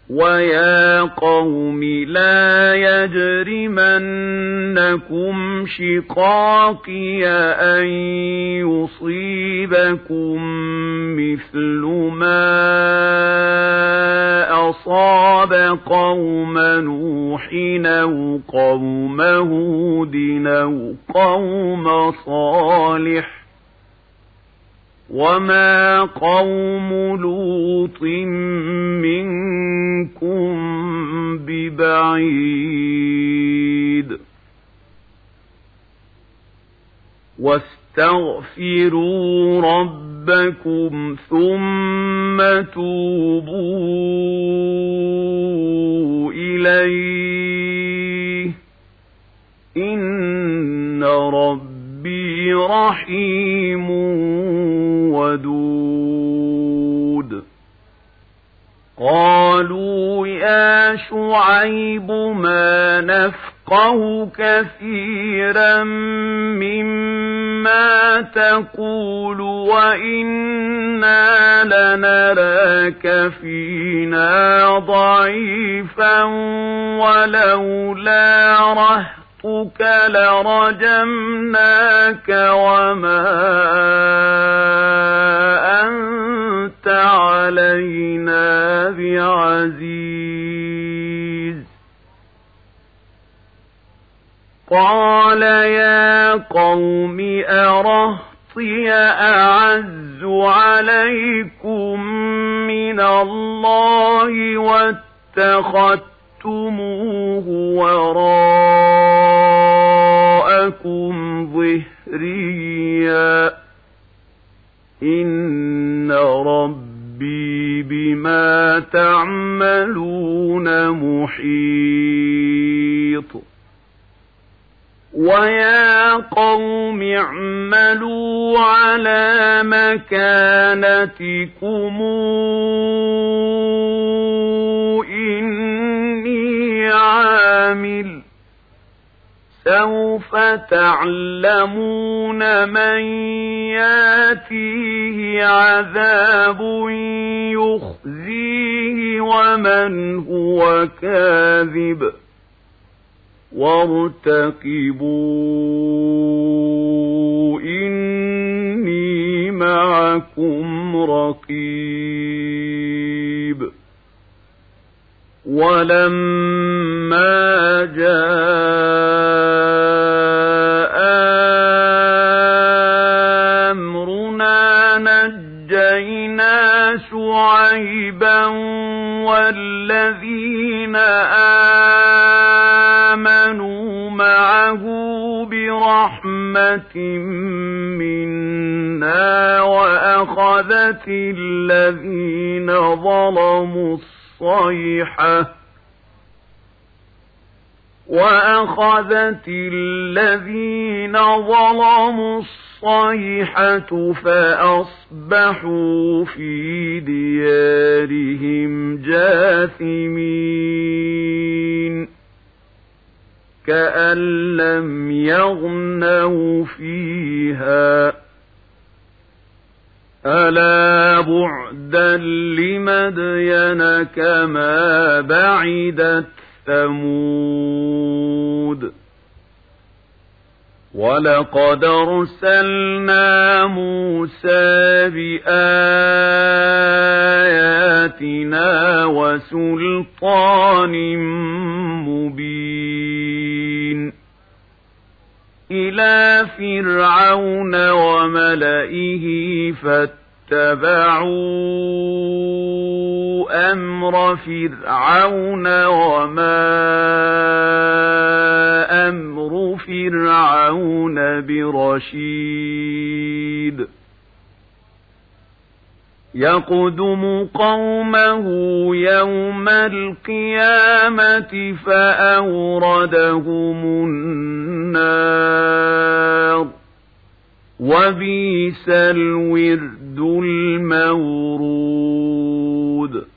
ويا قوم لا يجرمنكم شقاقي أن يصيبكم مثل ما أصاب قوم نوح أو قوم هود أو قوم صالح وما قوم لوط منكم ببعيد واستغفروا ربكم ثم توبوا إليه إن ربي رحيم ودود قالوا يا شعيب ما نفقه كثيرا مما تقول وإنا لنراك فينا ضعيفا ولولا رهطك لرجمناك وما أنت علينا بعزيز قال يا قوم أرهطي أعز عليكم من الله واتخذتموه وراءكم ظهريا إن ربي بما تعملون محيط ويا قوم اعملوا على مكانتكم إني عامل سوف تعلمون من ياتيه عذاب يخزيه ومن هو كاذب وارتقبوا إني معكم رقيب ولما جاء أمرنا نجينا شعيبا والذين آمنوا معه برحمة منا وأخذت الذين ظلموا الصيحة فأصبحوا في ديارهم جاثمين كأن لم يغنوا فيها ألا بعدا لمدين كما بعدت ثمود ولقد أرسلنا موسى بآياتنا وسلطان مبين إلى فرعون وملئه فاتبعوا أمر فرعون وما أمر فرعون برشيد يقدم قومه يوم القيامة فأوردهم النار وبئس الورد المورود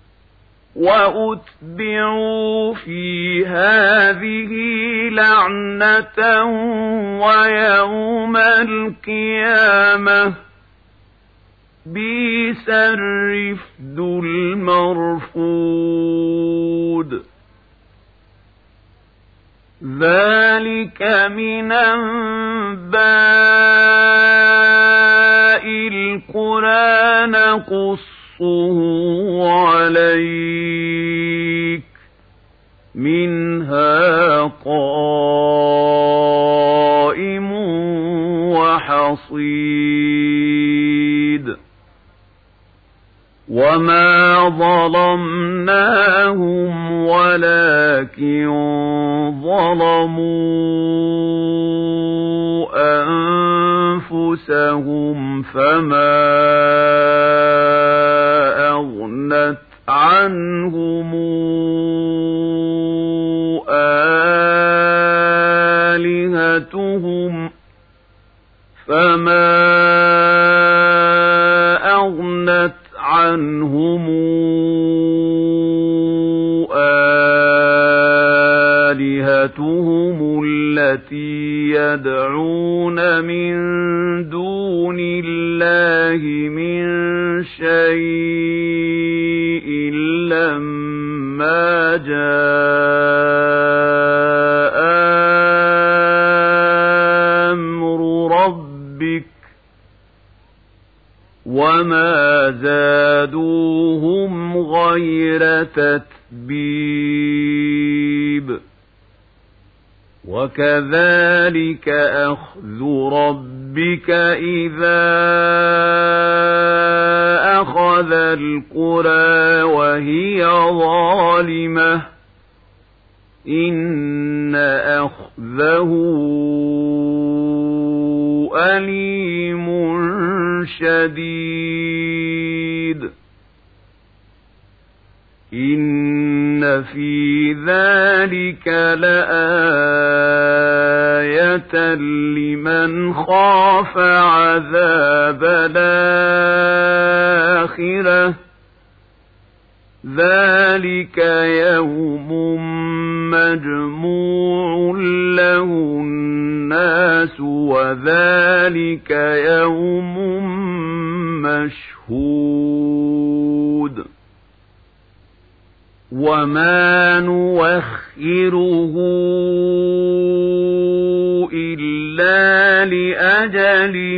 وأتبعوا في هذه لعنة ويوم القيامة بئس الرفد المرفود ذلك من أنباء القرى نقصه عليك منها قائم وحصيد وما ظلمناهم ولكن ظلموا أنفسهم فما أغنت عنهم آلهتهم التي يدعون من دون الله من شيء لما جاء أمر ربك وما زادوهم غير تتبيب وكذلك أخذ ربك إذا أخذ القرى وهي ظالمة إن أخذه أليم شديد إن في ذلك لآية لمن خاف عذاب الآخرة ذلك يوم مجموع له الناس وذلك يوم مشهود وما نوخره إلا لأجل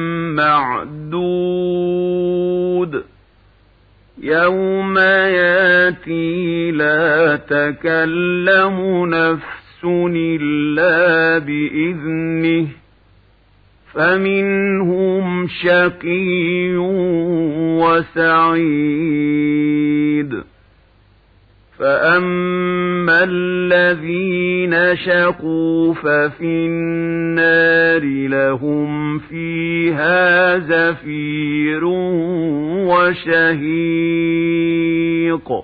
معدود يوم ياتي لا تكلم نفس إلا بإذنه فمنهم شقي وسعيد فأما الذين شقوا ففي النار لهم فيها زفير وشهيق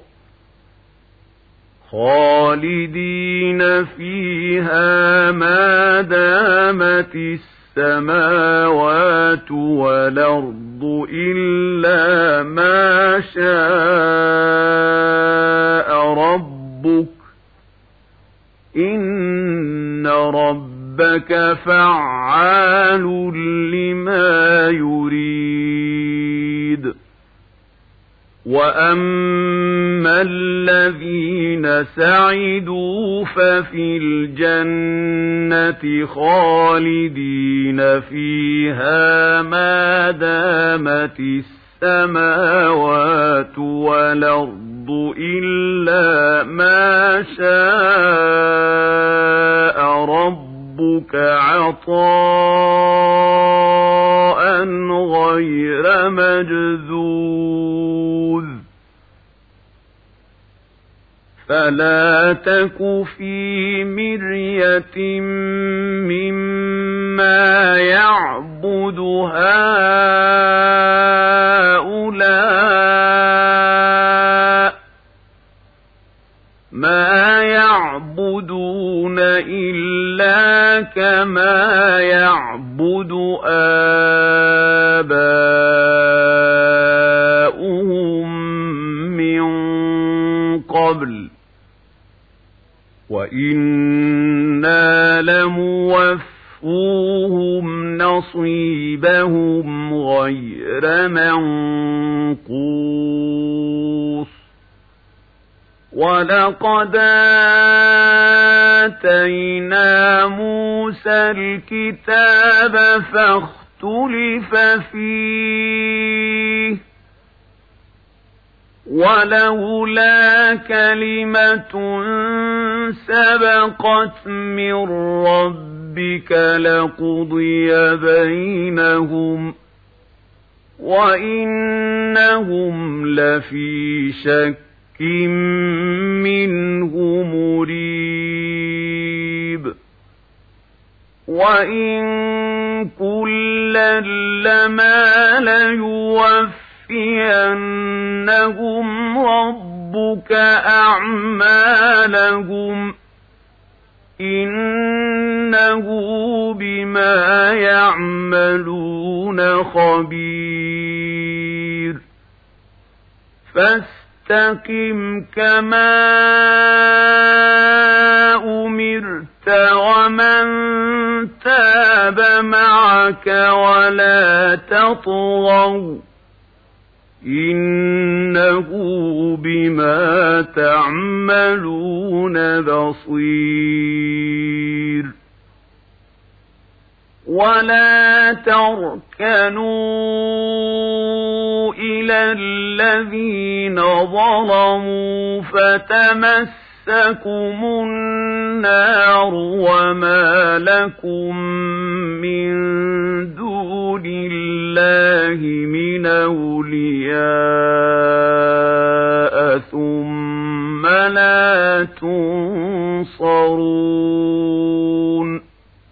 خالدين فيها ما دامت السماوات والأرض إلا ما شاء ربك إن ربك فعال لما يريد وأما الذين سعدوا ففي الجنة خالدين فيها ما دامت السماوات والأرض إلا ما شاء ربك عطاء غير مجذوذ فلا تك في مرية مما يعبد هؤلاء ما يعبدون إلا كما يعبد آباؤهم من قبل وإنا لموفوهم نصيبهم غير منقوص ولقد آتينا موسى الكتاب فاختلف فيه ولولا كلمة سبقت من ربك لقضي بينهم وإنهم لفي شك منه مريب وإن كلا لما ليوفينهم ربك أعمالهم إنه بما يعملون خبير فاستقم كما أمرت ومن تاب معك ولا تطغوا إنه بما تعملون بصير ولا تركنوا إلى الذين ظلموا فتمسكم النار وما لكم من دون الله من أولياء ثم لا تنصرون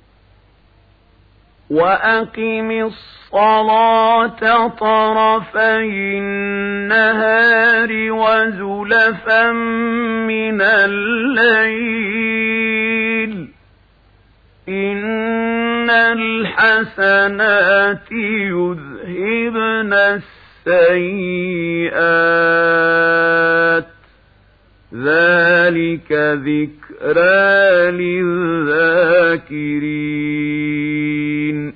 وأقم الصلاة طرفي النهار وزلفا من الليل إن الحسنات يذهبن السيئات ذلك ذكرى للذاكرين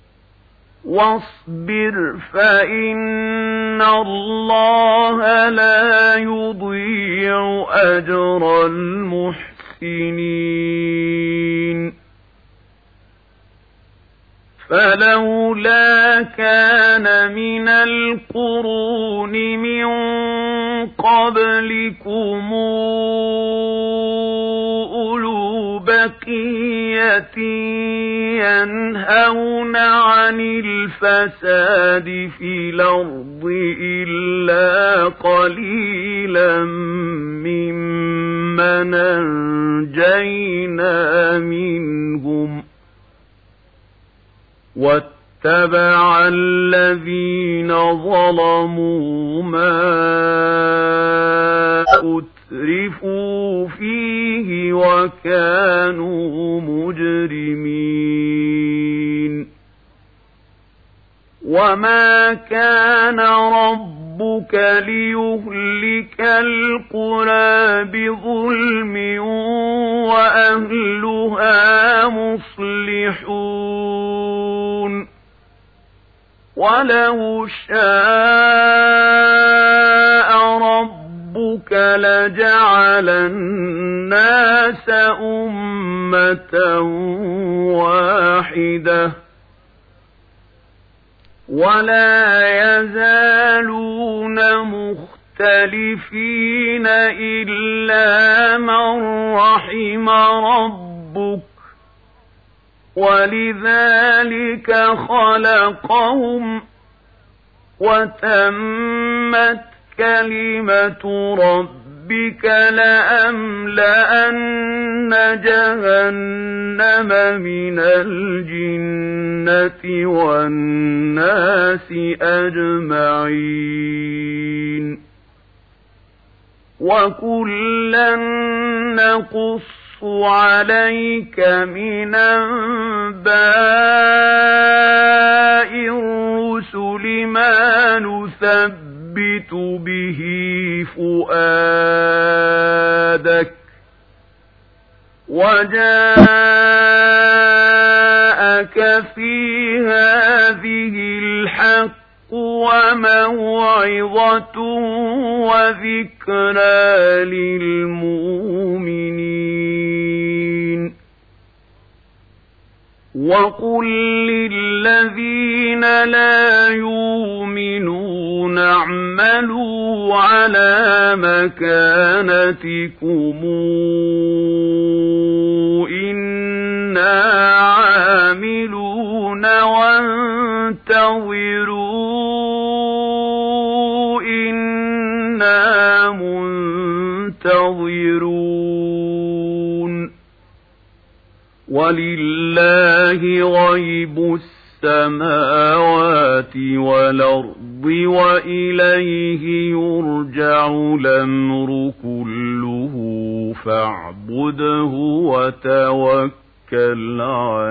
واصبر فإن الله لا يضيع أجر المحسنين فلولا كان من القرون من قبلكم أولو بقية ينهون عن الفساد في الأرض إلا قليلا ممن أنجينا منهم واتبع الذين ظلموا ما أترفوا فيه وكانوا مجرمين وما كان ربك ليهلك القرى بظلم وأهلها مصلحون ولو شاء ربك لجعل الناس أمة واحدة ولا يزالون مختلفين إلا من رحم ربك ولذلك خلقهم وتمت كلمة ربك لأملأن جهنم من الجنة والناس أجمعين وكلا نقص عليك من أنباء الرسل ما نثبت به فؤادك وجاءك في هذه الحق وموعظة وذكرى للمؤمنين وقل للذين لا يؤمنون اعملوا على مكانتكم إنا عاملون وانتظروا إنا منتظرون ولله غيب السماوات والأرض وإليه يرجع الأمر كله فاعبده وتوكل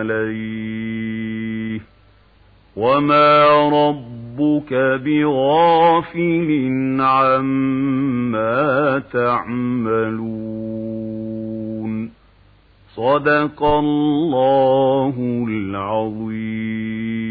عليه وما ربك بغافل عما تعملون صدق الله العظيم.